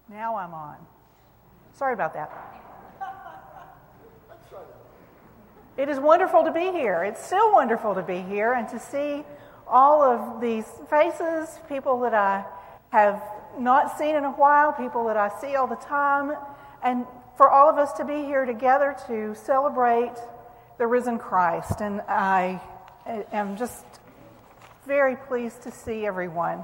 Now I'm on. Sorry about that. It is wonderful to be here. It's still wonderful to be here and to see all of these faces, people that I have not seen in a while, people that I see all the time, and for all of us to be here together to celebrate the risen Christ. And I am just very pleased to see everyone.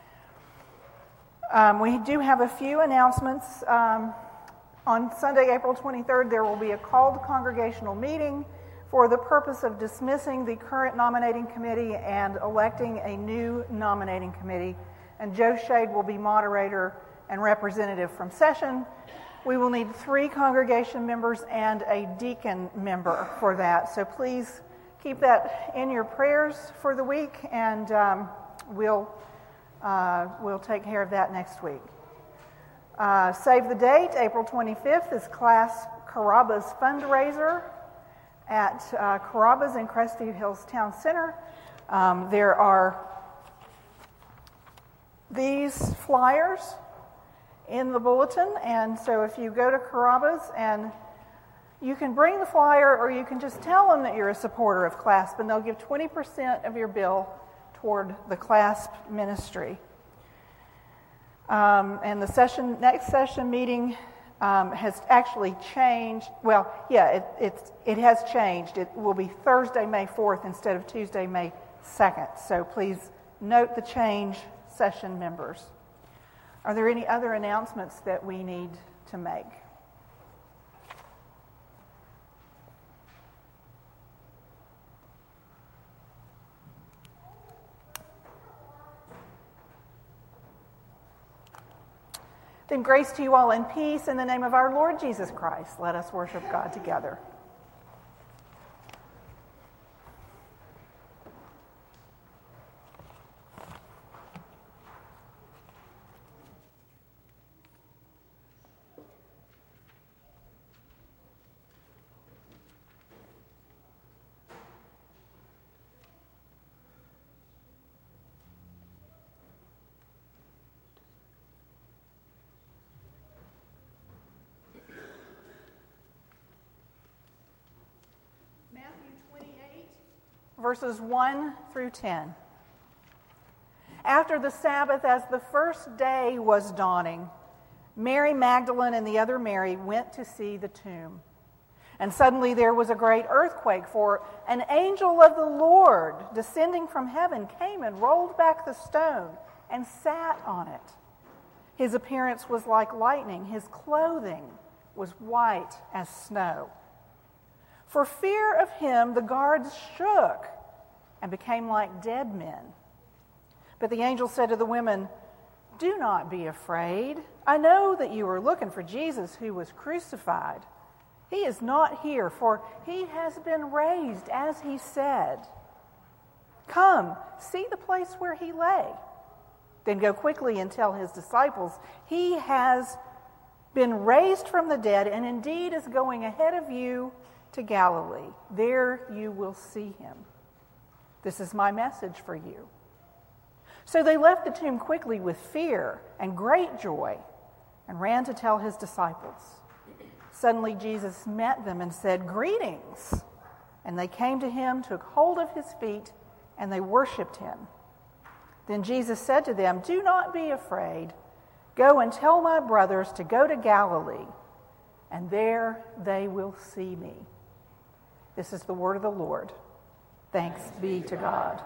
We do have a few announcements. On Sunday, April 23rd, there will be a called congregational meeting for the purpose of dismissing the current nominating committee and electing a new nominating committee. And Joe Shade will be moderator and representative from session. We will need 3 congregation members and a deacon member for that. So please keep that in your prayers for the week, and we'll take care of that next week. Save the date, April 25th is Class Carrabba's fundraiser at Carrabba's in Crestview Hills Town Center. There are these flyers in the bulletin, and so if you go to Carrabba's, and you can bring the flyer or you can just tell them that you're a supporter of CLASP, and they'll give 20% of your bill toward the CLASP ministry. And the next session meeting has actually changed. Well, yeah, it has changed. It will be Thursday, May 4th instead of Tuesday, May 2nd. So please note the change, session members. Are there any other announcements that we need to make? Then grace to you all and peace in the name of our Lord Jesus Christ. Let us worship God together. Verses 1 through 10. After the Sabbath, as the first day was dawning, Mary Magdalene and the other Mary went to see the tomb. And suddenly there was a great earthquake, for an angel of the Lord, descending from heaven, came and rolled back the stone and sat on it. His appearance was like lightning. His clothing was white as snow. For fear of him, the guards shook and became like dead men. But the angel said to the women, "Do not be afraid. I know that you are looking for Jesus who was crucified. He is not here, for he has been raised as he said. Come, see the place where he lay. Then go quickly and tell his disciples, he has been raised from the dead and indeed is going ahead of you to Galilee. There you will see him. This is my message for you." So they left the tomb quickly with fear and great joy and ran to tell his disciples. Suddenly Jesus met them and said, "Greetings." And they came to him, took hold of his feet, and they worshipped him. Then Jesus said to them, "Do not be afraid. Go and tell my brothers to go to Galilee, and there they will see me." This is the word of the Lord. Thanks be to God.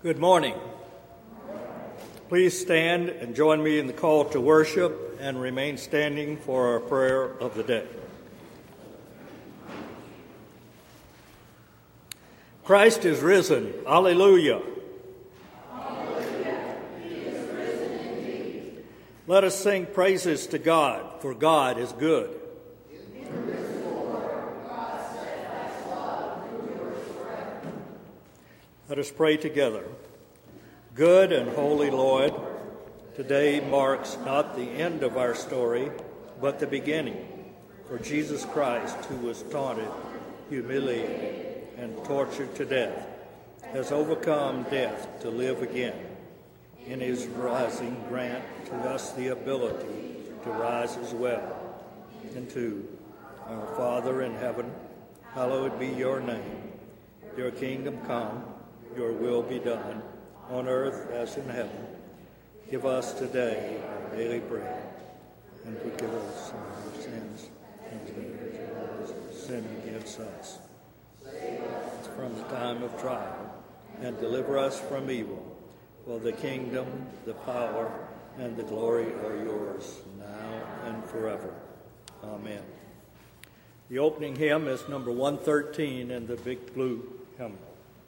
Good morning. Please stand and join me in the call to worship and remain standing for our prayer of the day. Christ is risen. Alleluia. Alleluia. He is risen indeed. Let us sing praises to God, for God is good. Let us pray together. Good and holy Lord, today marks not the end of our story, but the beginning. For Jesus Christ, who was taunted, humiliated, and tortured to death, has overcome death to live again. In his rising, grant to us the ability to rise as well. And to our Father in heaven, hallowed be your name. Your kingdom come. Your will be done, on earth as in heaven. Give us today our daily bread, and forgive us our sins, and sin against us. From the time of trial, and deliver us from evil. For the kingdom, the power, and the glory are yours, now and forever. Amen. The opening hymn is number 113 in the Big Blue Hymnal.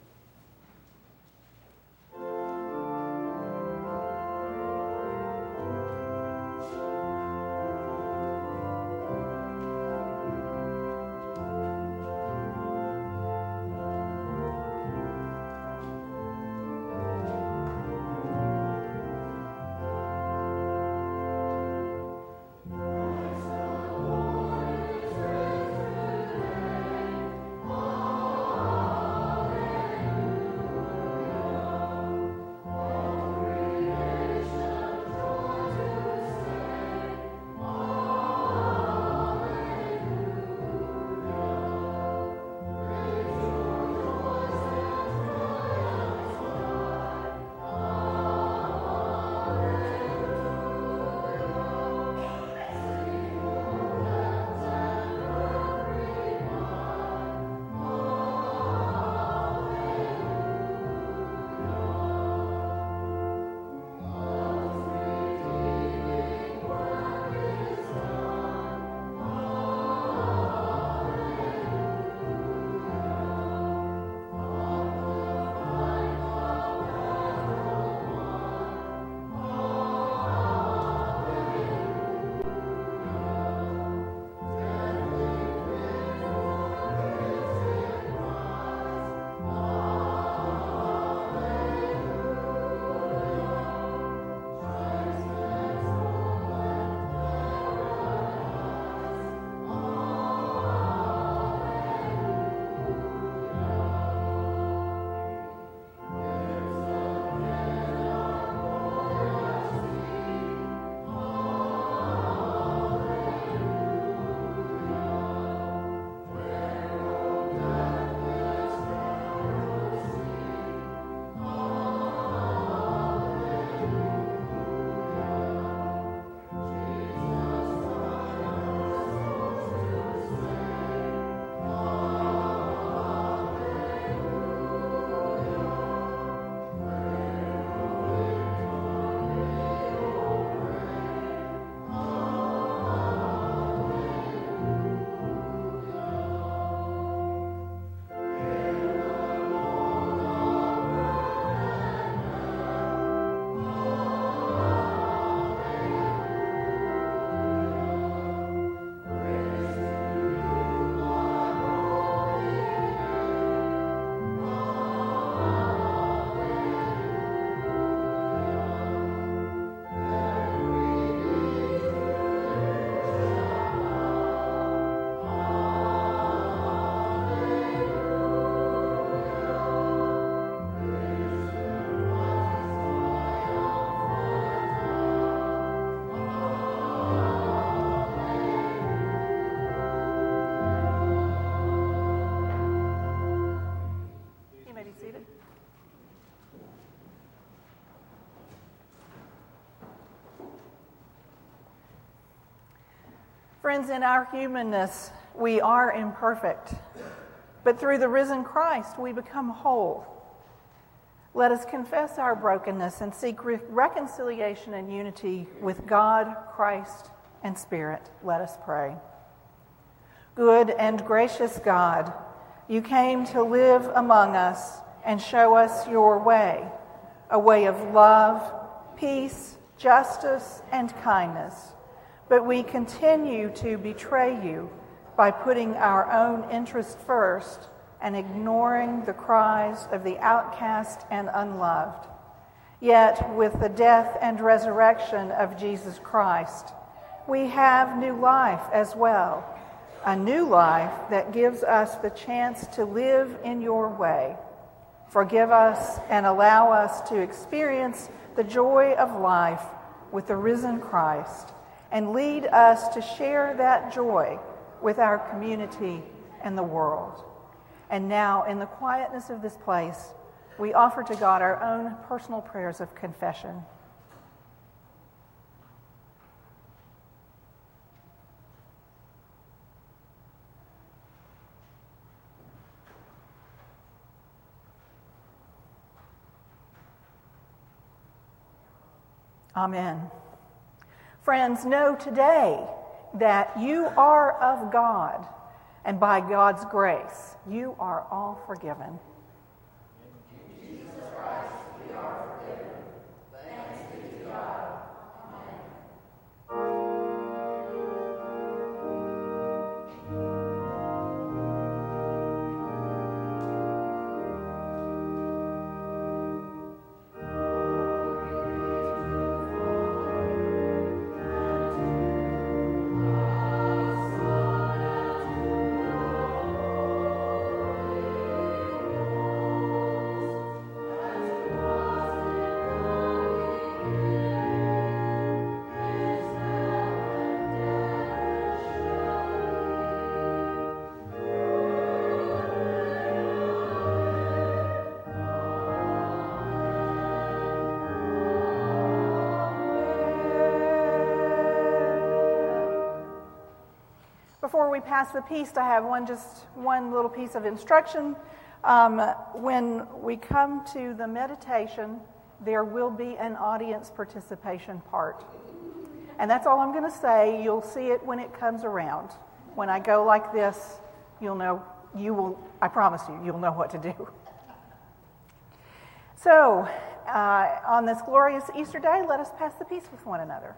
Friends, in our humanness, we are imperfect, but through the risen Christ, we become whole. Let us confess our brokenness and seek reconciliation and unity with God, Christ, and Spirit. Let us pray. Good and gracious God, you came to live among us and show us your way, a way of love, peace, justice, and kindness. But we continue to betray you by putting our own interest first and ignoring the cries of the outcast and unloved. Yet, with the death and resurrection of Jesus Christ, we have new life as well, a new life that gives us the chance to live in your way. Forgive us and allow us to experience the joy of life with the risen Christ, and lead us to share that joy with our community and the world. And now, in the quietness of this place, we offer to God our own personal prayers of confession. Amen. Friends, know today that you are of God, and by God's grace, you are all forgiven. In Jesus Christ, we are forgiven. Thanks be to God. Amen. Before we pass the peace, I have one little piece of instruction. When we come to the meditation, there will be an audience participation part. And that's all I'm going to say. You'll see it when it comes around. When I go like this, you'll know, I promise you'll know what to do. So, on this glorious Easter day, let us pass the peace with one another.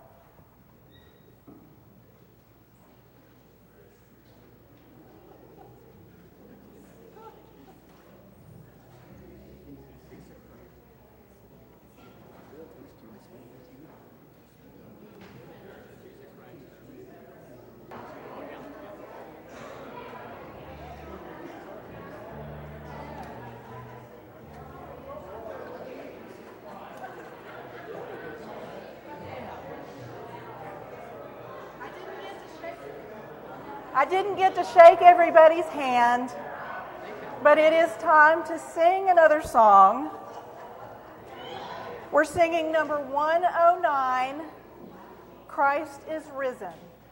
I didn't get to shake everybody's hand, but it is time to sing another song. We're singing number 109, Christ is Risen.